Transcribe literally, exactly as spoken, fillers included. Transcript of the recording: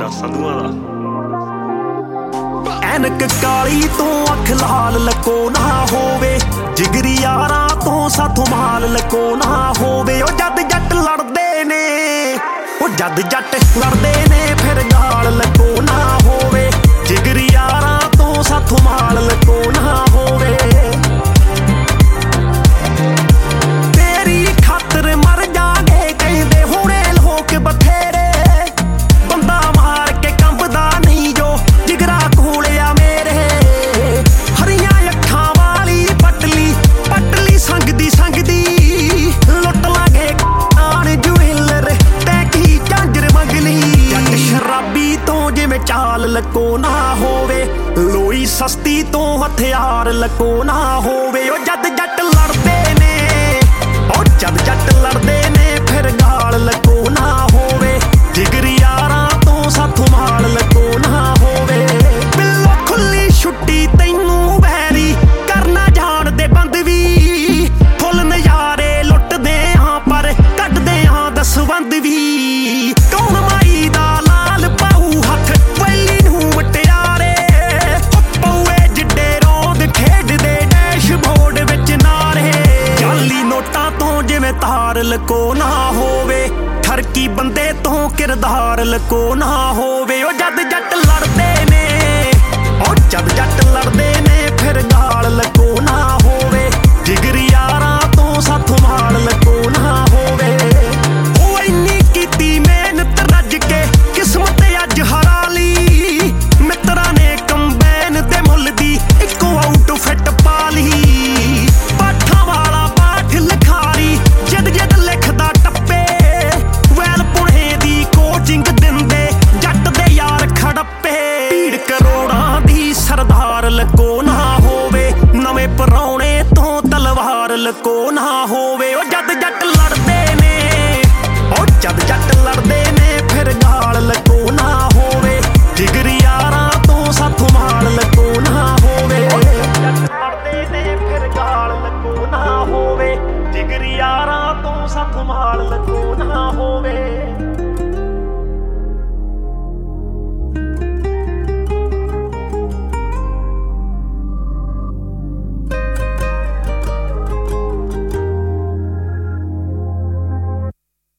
ਆ ਸੰਧੂਆਂ ਦਾ। ਐਨਕ ਕਾਲੀ ਤੋਂ ਅੱਖ ਲਾਲ ਲਕੋ ਨਾ ਹੋਵੇ, ਜਿਗਰੀ ਯਾਰਾਂ ਤੋਂ ਸਾਥੋਂ ਮਾਲ ਲਕੋ ਨਾ ਹੋਵੇ। ਉਹ ਜਦ ਜੱਟ ਲੜਦੇ ਨੇ, ਉਹ ਜਦ ਜੱਟ ਲੜਦੇ ਨੇ ਫਿਰ ਗਾਲ ਲਕੋ ਨਾ ਹੋਵੇ, ਜਿਗਰੀ ਯਾਰਾਂ ਤੋਂ ਸਾਥੋਂ ਮਾਲ ਲਕੋ ਨਾ ਹੋਵੇ। ਤੇਰੀ ਖਾਤਰ ਮਰ ਜਾਗੇ ਕਹਿੰਦੇ ਹੁਣੇ ਲੋਕ ਬਥੇਰੇ, ਬੰਦਾ ਮਾਰ ਕੇ ਕੰਬਦਾ ਨਹੀਂ ਜੋ ਜਿਗਰਾ ਕੋਲਿਆ ਮੇਰੇ। ਹਰੀਆਂ ਅੱਖਾਂ ਵਾਲੀ ਪਟਲੀ ਪਟਲੀ ਸੰਗਦੀ ਸੰਗਦੀ, ਲੁੱਟ ਲਾਂਗੇ ਆਣ ਜੁਇਲਰ ਤੇ ਕੀ ਝਾਂਜਰ ਮੰਗਲੀ। ਜੱਟ ਸ਼ਰਾਬੀ ਤੋਂ ਜਿਵੇਂ ਚਾਲ ਲਕੋ ਨਾ ਹੋਵੇ, ਲੋਈ ਸਸਤੀ ਤੋਂ ਹਥਿਆਰ ਲਕੋ ਨਾ ਹੋਵੇ। ਉਹ ਜਦ ਜੱਟ ਲੜਦੇ ਨੇ, ਉਹ ਜਦ ਜੱਟ ਲੜਦੇ ਨੇ ਫਿਰ ਗਾਲ ਲਕੋ ਨਾ ਹੋਵੇ, ਜਿਗਰੀ ਯਾਰਾਂ ਤੋਂ ਸਾਥੋਂ ਮਾਲ ਲਕੋ ਨਾ ਹੋਵੇ। ਬਿੱਲੋ ਖੁੱਲੀ ਛੁੱਟੀ ਤੈਨੂੰ ਵੈਰੀ ਕਰਨਾ ਜਾਣਦੇ ਬੰਦ ਵੀ, ਫੁੱਲ ਨਜ਼ਾਰੇ ਲੁੱਟਦੇ ਹਾਂ ਪਰ ਕੱਢਦੇ ਹਾਂ ਦਸਵੰਧ ਵੀ। ਕੌਣ ਮਾਈ ਦਾ ਲਾਲ ਪਾਊ ਹੱਥ ਵੈਲੀ ਨੂੰ ਮਟਿਆਰੇ, ਪਊਏ ਜਿੱਡੇ ਰੋਂਦ ਖੇਡਦੇ ਡੈਸ਼ਬੋਰਡ ਵਿੱਚ ਨਾਰੇ। ਜਾਲੀ ਨੋਟਾਂ ਤੋਂ ਜਿਵੇਂ ਤਾਰ ਲਕੋ ਨਾ ਹੋਵੇ, ਠਰਕੀ ਬੰਦੇ ਤੋਂ ਕਿਰਦਾਰ ਲਕੋ ਨਾ ਹੋਵੇ। ਉਹ ਜਦ ਜੱਟ ਲੜਦੇ ਨੇ, ਉਹ ਜਦ ਜੱਟ ਲੜਦੇ ਨੇ ਫਿਰ ਗਾਲ ਲਕੋ ਨਾ ਹੋਵੇ, ਜਿਗਰੀ ਯਾਰਾਂ ਤੋਂ ਸਾਥੋਂ ਮਾਲ ਲਕੋ ਨਾ ਹੋਵੇ। ਉਹ ਇੰਨੀ ਕੀਤੀ ਮਿਹਨਤ ਰੱਜ ਕੇ ਕਿਸਮਤ ਅੱਜ ਹਰਾ ਲਈ, ਮਿੱਤਰਾਂ ਨੇ ਕੰਬਾਈਨ ਦੇ ਮੁੱਲ ਦੀ ਇੱਕੋ ਆਊਟਫਿੱਟ ਪਾ ਲਈ। ਪਾਠਾਂ ਵਾਲਾ ਪਾਠ ਲਿਖਾਰੀ ਜਿੱਦ ਜਿੱਦ ਲਿਖਦਾ ਟੱਪੇ, ਵੈਲ ਪੁਣੇ ਦੀ ਕੋਚਿੰਗ ਦਿੰਦੇ ਜੱਟ ਦੇ ਯਾਰ ਖੜੱਪੇ। ਭੀੜ ਕਰੋੜਾਂ ਦੀ ਸਰਦਾਰ ਲਕੋ ਨਾ ਹੋਵੇ, ਨਵੇਂ ਪਰਾਉਣੇ ਤੋਂ ਤਲਵਾਰ ਲਕੋ ਨਾ ਹੋਵੇ। ਉਹ ਜਦ ਜੱਟ ਲੜਦੇ ਨੇ, ਉਹ ਜਦ ਜੱਟ ਲੜਦੇ ਨੇ ਫਿਰ ਗਾਲ ਲਕੋ ਨਾ ਹੋਵੇ, ਜਿਗਰੀ ਯਾਰਾਂ ਤੋਂ ਸਾਥੋਂ ਮਾਲ ਲਕੋ ਨਾ ਹੋਵੇ। ਜੱਟ ਲੜਦੇ ਨੇ ਫਿਰ ਗਾਲ ਲਕੋ ਨਾ ਹੋਵੇ, ਜਿਗਰੀ ਯਾਰਾਂ ਤੋਂ ਸਾਥੋਂ ਮਾਲ ਲਕੋ ਨਾ ਹੋਵੇ।